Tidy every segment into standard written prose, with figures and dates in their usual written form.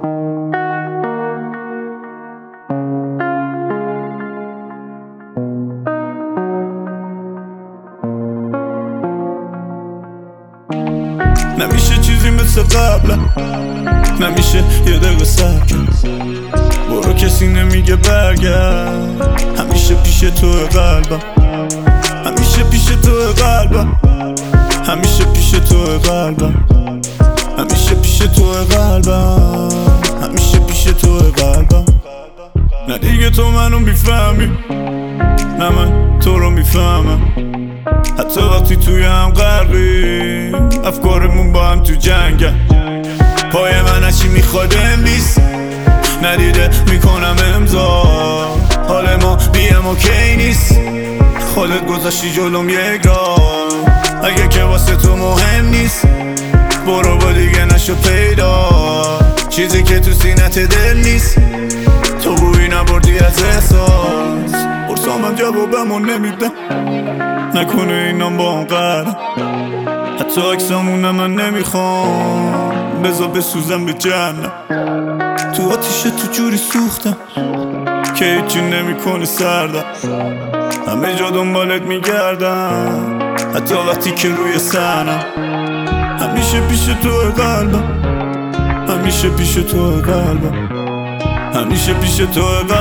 نمیشه چیزی مثل قبلا، نمیشه یه دقیقه صبر کرد. برو کسی نمیگه برگرد، همیشه پیش تو قلبم، همیشه پیش تو قلبم، همیشه پیش تو قلبم، همیشه پیش تو قلبم، همیشه پیش تو قلبم. نه دیگه تو منو میفهمی، نه من تو رو میفهمم. حتی وقتی توی هم غرقیم، افکارمون با هم تو جنگن. پای من از چی میخواد امریز، ندیده میکنم امضا. حال ما بیم اوکی نیست، خودت گذاشتی جلوم یک راه. اگه که واسه تو مهم نیست، برو با دیگه نشو پیدا. چیزی که تو سینت دل نیست، تو بویی نبردی از احساس. پرسامم جوابمو نمیدم، نکنه اینام با هم قرم. حتی عکسامونه من نمیخوام، بذار بسوزم به جهنم. تو آتیشه تو جوری سوختم که هیچی نمیکنه سردم. همه جا دنبالت میگردم، حتی وقتی که روی سنم. همیشه پیش تو قلبم، همیشه پیش تو قلبم، همیشه پیش تو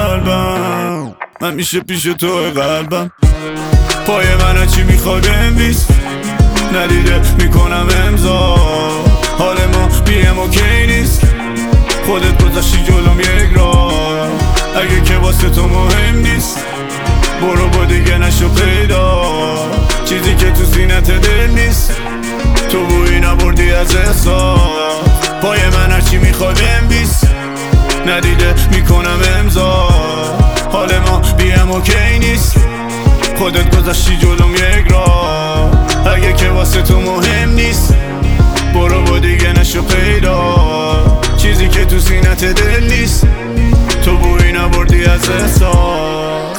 قلبم، همیشه پیش تو قلبم. پای من چی میخواد امریز، ندیده میکنم امضا. حال ما بیم اوکی نیست، خودت گذاشتی جلوم یک راه. اگه که واسه تو مهم نیست، برو با دیگه نشو پیدا. چیزی که تو سینت دل نیست، تو بویی نبردی از احساس. پای من هرچی میخواد امریز، ندیده میکنم امضا. حال ما بیم اوکی نیست، خودت گذاشتی جلوم یک راه. اگه که واسه تو مهم نیست، برو با دیگه نشو پیدا. چیزی که تو سینت دل نیست، تو بویی نبردی از احساس.